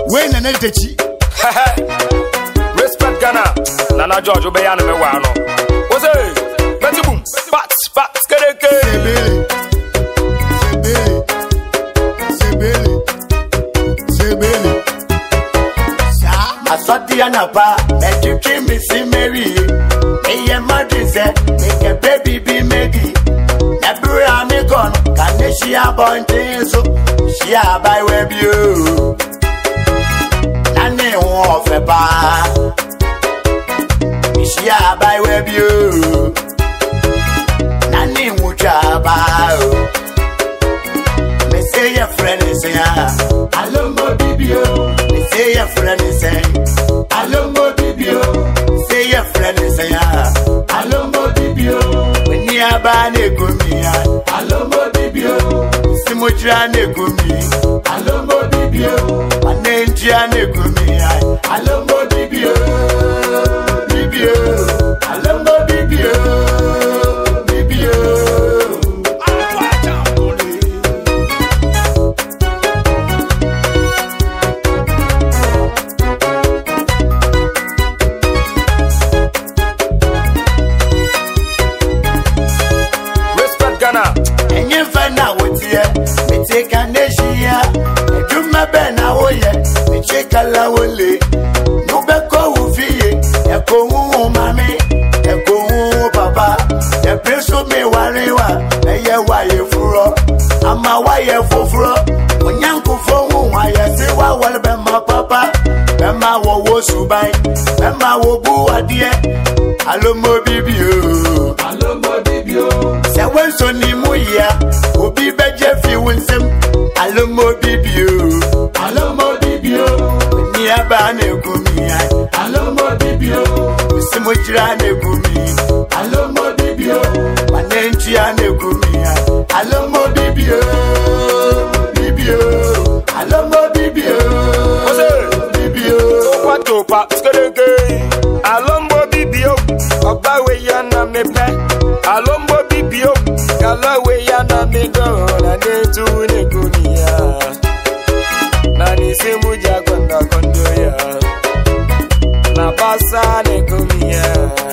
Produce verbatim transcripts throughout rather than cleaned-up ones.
When an eltechi. Respect Ghana. Nana George Obeyan me wano. What's it? Betty boom. Bats, bats, kereke. Sebele. Sebele. Sebele. Sebele. Sa. Asoti anapa. Let you dream me see Mary. Me and Madrid say, make a baby be Maggie. Never am me gone. Can she a bunting so? She a by web you. Nane won't fe ba. She a by web you. Nani mucha ba. Me say your friend is here. Alombo bibio. Me say your friend is here. Alombo bibio. Say your friend is here. Alombo bibio. When you are bane gumia. Alombo bibio. Simutra ne gumi. Alombo bibio. Anentia ne gumia. Alombo bibio. Bibio. Alombo bibio. Bibio. And you find out what's here. Me take a nation. I do my best now. Oh, yeah. Me check a lawole. No beko ufi. Eko uu mami. Eko uu papa. The prince of me wariwa. Eye waye furo. Ama waye fufuro. Onyanku fomu waye sewa wale bema papa. Bema wo wo subai. Bema wo buwadie. Alomo bibio. Alomo bibio. Se wenso ni muya. Obi beje fi winsem. Alomo bibio. Alomo bibio. Ni aba ne gumia. Alomo bibio. Simo jira ne gumi. Alomo bibio. Manenchi ane gumia. Alomo bibio. Bibio. Alomo bibio. Bibio. What to pa? Skereke. Alombo bibio. Oba we yana me pe. Alombo bibio. Kala we yana me go. Na ne tu ne gunia. Na ni simu jagonda kondo ya. Na basa ne gunia.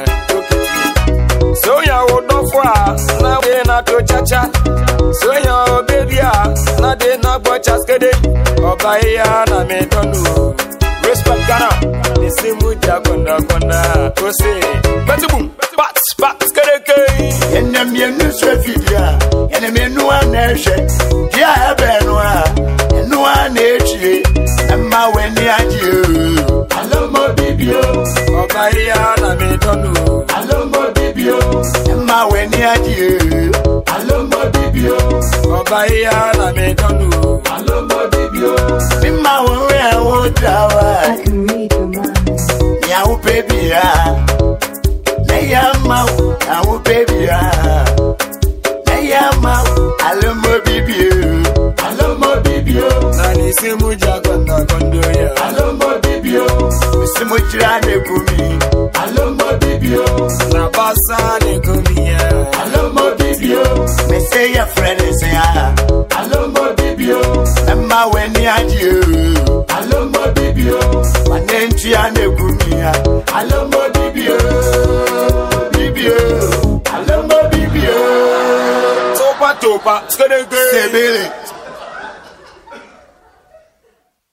So ya odofwa. Na we na to chacha. So ya obebia. Na de na bocha skede. Oba ya na me donu. Respect Ghana. Ni simu jagonda konda. Ose. Betty boom. Bats, bats, kereke. Yene mienu swefidia. Yene mienu aneshe. Dia ebenua. Enu anechi. Emma weni aji. Alomo bibio. Obaya na me donu. Alomo bibio. Emma weni aji. Alomo bibio. Obaya na me donu. Alomo bibio. Mima wwe wotawa. I can read your mind. Yawu baby ya. Neyama, yawu baby ya. Neyama, alomo bibio. Alomo bibio. Na ni simu jagonda kondo ya. Alomo bibio. Simu jira ne gumi. Alomo bibio. Na basa ne gumia. Alomo bibio. Me say your friend is here. Alomo bibio. Emma weni aji. Alomo bibio. Manenchi ane gumia. Alomo bibio. Bibio. Alomo bibio. Topa topa. Skereke. Sebele.